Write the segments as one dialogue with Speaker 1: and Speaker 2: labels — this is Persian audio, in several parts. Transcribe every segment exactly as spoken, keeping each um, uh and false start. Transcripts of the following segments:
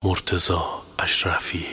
Speaker 1: مرتضی اشرفی.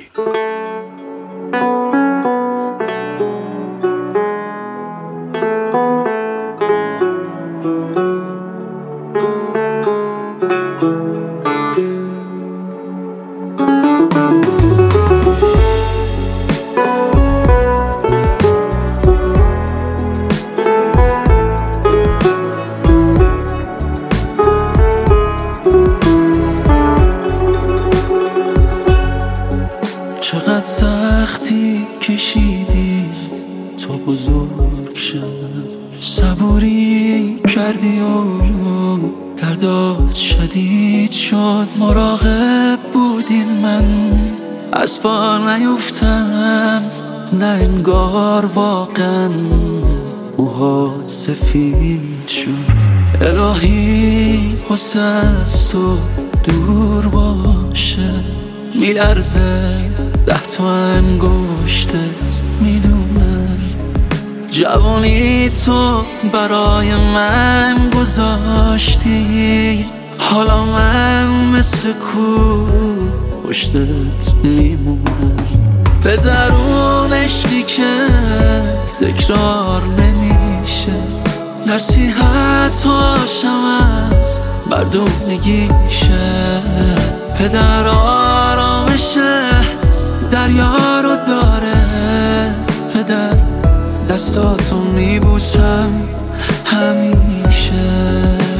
Speaker 2: چقدر سختی کشیدی تو بزرگ شد، صبوری کردی و دردات شدید شد. مراقب بودی من از پا نیفتم، نه انگار واقعا موهات سفید شد. الهی قصه از تو دور باشه، میلرزه ده تا انگشتت میدونم. جوانی تو برای من گذاشتی، حالا من مثل کو پشتت میمونم. به درون عشقی که تکرار نمیشه، نصیحت‌هاشم از مردونگیشه. پدر آرامشه دریا رو داره، پدر دستاتو میبوسم همیشه.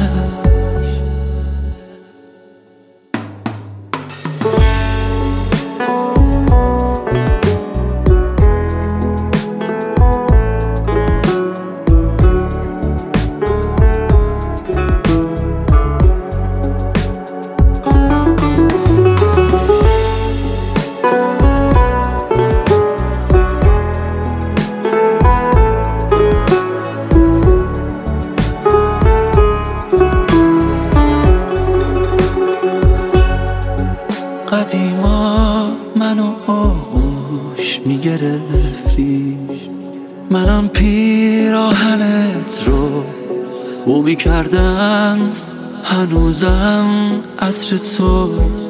Speaker 2: قدیما منو آغوش میگرفتی، منم پیراهنت رو بو میکردم. هنوزم عطر تو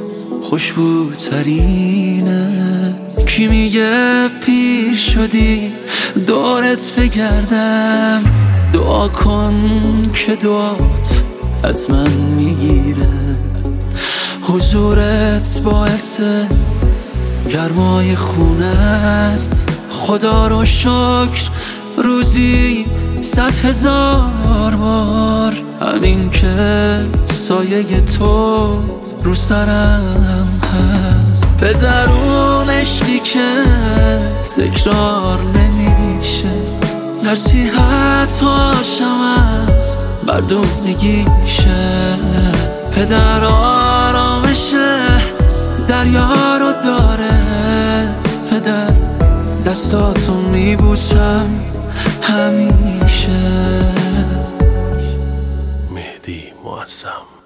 Speaker 2: خوشبوترینه. کی میگه پیر شدی دورت بگردم؟ دعا کن که دعات حتما میگیره. حضورت باعث گرمای خونه است. خدا رو شکر روزی صد هزار بار، همین که سایه تو رو سرم هست. به درون عشقی که تکرار نمیشه، نصیحت‌هاشم از مردونگیشه. پدر آرامشه دریا رو داره، پدر دستاتو میبوسم همیشه.
Speaker 1: مهدی معظم.